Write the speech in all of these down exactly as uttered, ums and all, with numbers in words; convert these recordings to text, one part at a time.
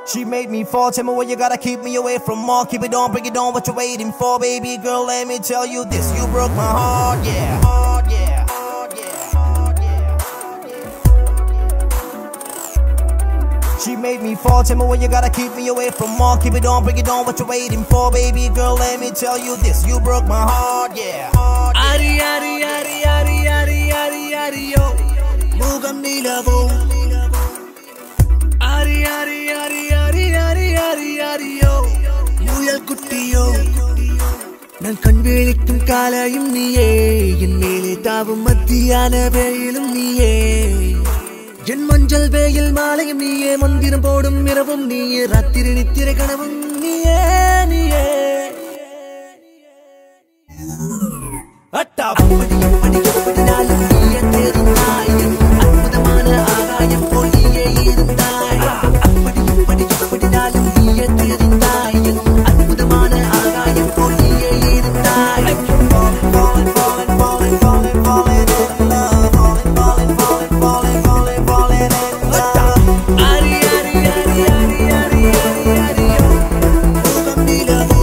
She made me fall, tell me what you gotta keep me away from more. Keep it on, bring it on, what you waiting for, baby girl, let me tell you this. You broke my heart, yeah, heart, yeah, heart, yeah, heart, yeah, heart, yeah. She made me fall, tell me what you gotta keep me away from more. Keep it on, bring it on, what you waiting for, baby girl, let me tell you this. You broke my heart, yeah, heart, yeah. Ari, ari, ari, ari, ari, ari, ari, yo. Mugam nilavo. Ari, ari, ari, ari, ari, ari, ari, yo. Muyal kuttiyo. நான் கண் விழிக்கும் காலையும் நீயே, என் மேலே தாவும் மத்தியான வேயிலும் நீயே, என் மஞ்சள் வேயில் மாலையும் நீயே, மந்திரம் போடும் இரவும் நீயே, ராத்திரி நித்திரை கனவும் நீயே நீயே. அட்டாவும் படியும் படியும் படினாலும் நீயே தெரிந்தாய், அற்புதமான ஆகாயம் போல் நீயே இருந்தாய். படியும் படியும் படினாலும் நீயே தெரிந்தாய், அற்புதமான ஆகாயம் போல் நீயே இருந்தாய். Falling, falling, falling, falling, falling in love. Falling, falling, falling, falling, falling, falling in love. Ari, ari, ari, ari, ari, ari, ari, yo. Mugam nilavo.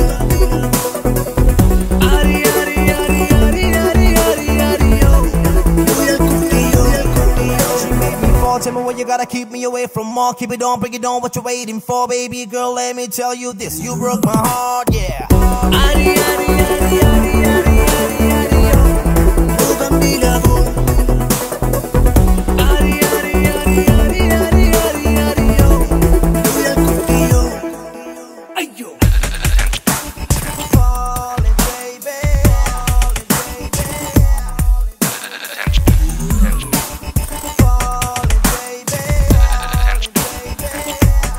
Ari, ari, ari, ari, ari, ari, ari, yo. Muyal kuttiyo. She made me fall, tell me what you gotta keep me away from more. Keep it on, bring it on, what you waiting for, baby girl, let me tell you this. You broke my heart, yeah. Ari, ari, ari, ari, ari, ari, ari, yo. Mugam nilavo. Ari, ari, ari, ari, ari, ari, ari, yo. Muyal kuttiyo. Ayyo. Falling, baby, falling, baby, falling, baby, falling, baby.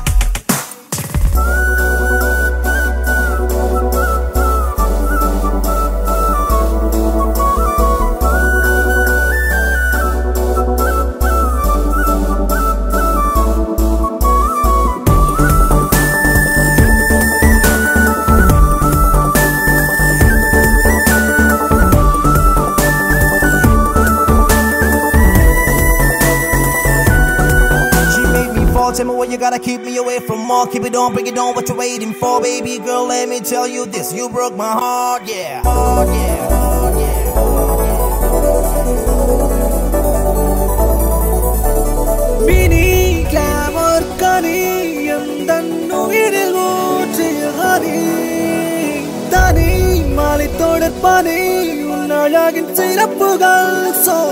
Tell me what you gotta keep me away from more. Keep it on, bring it on, what you waiting for, baby girl, let me tell you this. You broke my heart, yeah, heart, yeah, heart, yeah, heart, yeah. Mini glamour kani yandannu idil ootriyani tani mali todapani unnalagin sirappugal so